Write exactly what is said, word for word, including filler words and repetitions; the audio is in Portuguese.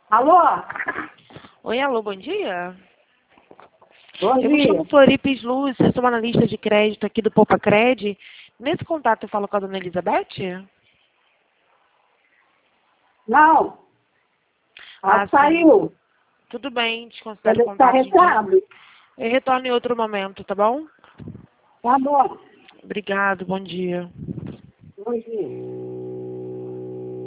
Alô? Oi, alô, bom dia. Bom Eu me dia. chamo Floripes Luz, eu sou uma analista de crédito aqui do Poupa Cred. Nesse contato eu falo com a dona Elizabeth? Não, ela Ah, sim. saiu. Tudo bem, te Quer considero o deixar contato de... recado? Eu retorno em outro momento, tá bom? Tá bom. Obrigado, bom dia. Bom dia.